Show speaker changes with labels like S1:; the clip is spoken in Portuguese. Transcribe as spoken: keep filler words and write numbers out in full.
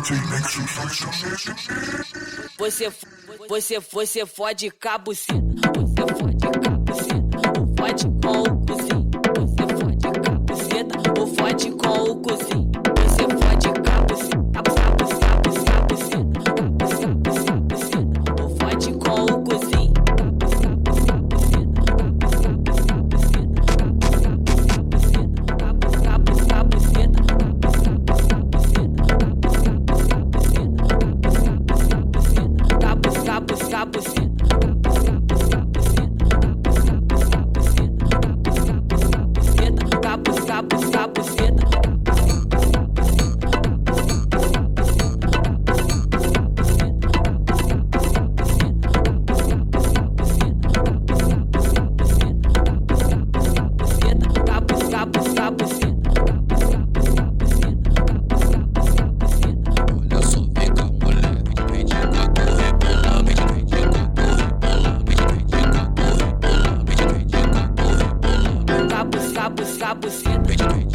S1: Você, você, você fode cabuceta. Você fode cabuceta. Ou fode com o cozinho. Você fode cabuceta. Ou fode com o cozinho. Você fode cabuceta. Cabuceta, cabuceta, cabuceta. Ou fode com o cozinho. Cabuceta.